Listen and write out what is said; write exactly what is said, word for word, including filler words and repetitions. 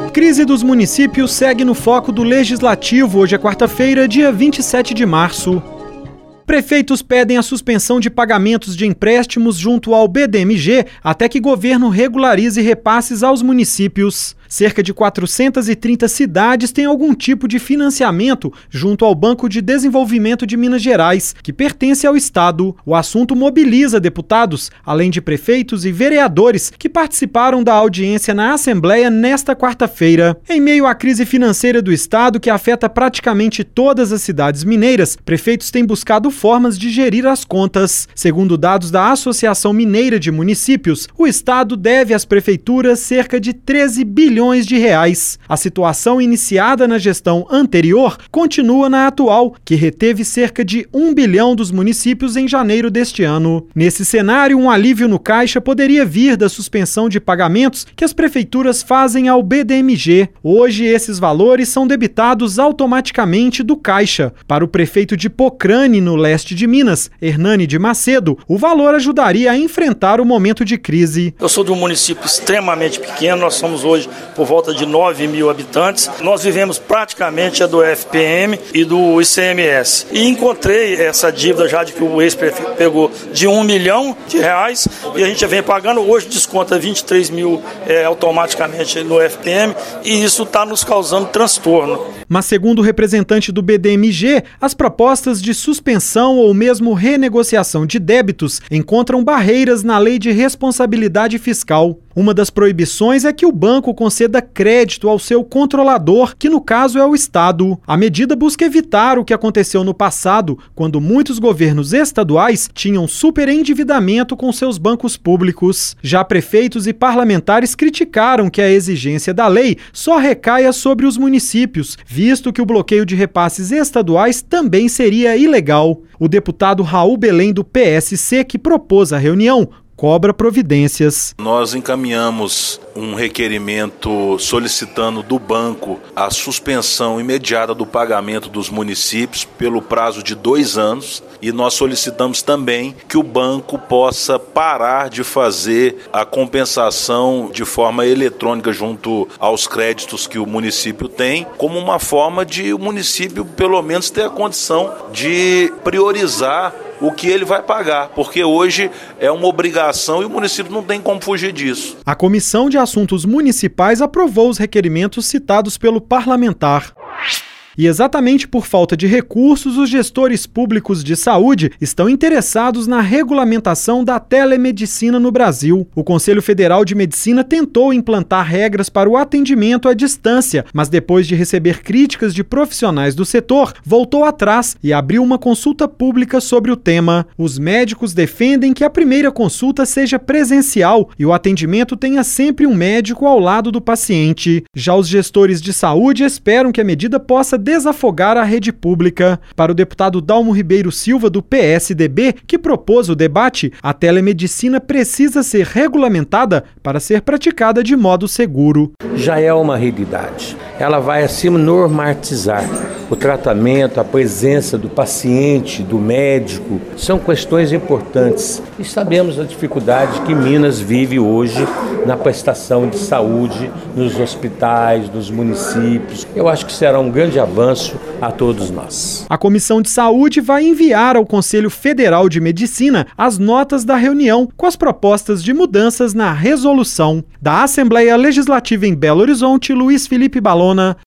Crise dos municípios segue no foco do Legislativo. Hoje é quarta-feira, dia vinte e sete de março. Prefeitos pedem a suspensão de pagamentos de empréstimos junto ao B D M G até que governo regularize repasses aos municípios. Cerca de quatrocentas e trinta cidades têm algum tipo de financiamento junto ao Banco de Desenvolvimento de Minas Gerais, que pertence ao Estado. O assunto mobiliza deputados, além de prefeitos e vereadores que participaram da audiência na Assembleia nesta quarta-feira. Em meio à crise financeira do Estado, que afeta praticamente todas as cidades mineiras, prefeitos têm buscado formas de gerir as contas. Segundo dados da Associação Mineira de Municípios, o Estado deve às prefeituras cerca de treze bilhões de reais. A situação iniciada na gestão anterior continua na atual, que reteve cerca de um bilhão dos municípios em janeiro deste ano. Nesse cenário, um alívio no caixa poderia vir da suspensão de pagamentos que as prefeituras fazem ao B D M G. Hoje, esses valores são debitados automaticamente do caixa. Para o prefeito de Pocrane, no leste de Minas, Hernani de Macedo, o valor ajudaria a enfrentar o momento de crise. Eu sou de um município extremamente pequeno, nós somos hoje por volta de nove mil habitantes. Nós vivemos praticamente a do F P M e do I C M S. E encontrei essa dívida já de que o ex-prefeito pegou de um milhão de reais e a gente já vem pagando. Hoje desconta vinte e três mil é, automaticamente no F P M e isso está nos causando transtorno. Mas segundo o representante do B D M G, as propostas de suspensão ou mesmo renegociação de débitos encontram barreiras na Lei de Responsabilidade Fiscal. Uma das proibições é que o banco conceda crédito ao seu controlador, que no caso é o Estado. A medida busca evitar o que aconteceu no passado, quando muitos governos estaduais tinham superendividamento com seus bancos públicos. Já prefeitos e parlamentares criticaram que a exigência da lei só recaia sobre os municípios, visto que o bloqueio de repasses estaduais também seria ilegal. O deputado Raul Belém, do P S C, que propôs a reunião, cobra providências. Nós encaminhamos um requerimento solicitando do banco a suspensão imediata do pagamento dos municípios pelo prazo de dois anos e nós solicitamos também que o banco possa parar de fazer a compensação de forma eletrônica junto aos créditos que o município tem, como uma forma de o município pelo menos ter a condição de priorizar o que ele vai pagar, porque hoje é uma obrigação e o município não tem como fugir disso. A Comissão de Assuntos Municipais aprovou os requerimentos citados pelo parlamentar. E exatamente por falta de recursos, os gestores públicos de saúde estão interessados na regulamentação da telemedicina no Brasil. O Conselho Federal de Medicina tentou implantar regras para o atendimento à distância, mas depois de receber críticas de profissionais do setor, voltou atrás e abriu uma consulta pública sobre o tema. Os médicos defendem que a primeira consulta seja presencial e o atendimento tenha sempre um médico ao lado do paciente. Já os gestores de saúde esperam que a medida possa desafogar a rede pública. Para o deputado Dalmo Ribeiro Silva, do P S D B, que propôs o debate, a telemedicina precisa ser regulamentada para ser praticada de modo seguro. Já é uma realidade. Ela vai assim normatizar o tratamento, a presença do paciente, do médico. São questões importantes. E sabemos a dificuldade que Minas vive hoje na prestação de saúde, nos hospitais, nos municípios. Eu acho que será um grande avanço a todos nós. A Comissão de Saúde vai enviar ao Conselho Federal de Medicina as notas da reunião com as propostas de mudanças na resolução. Da Assembleia Legislativa em Belo Horizonte, Luiz Felipe Balona,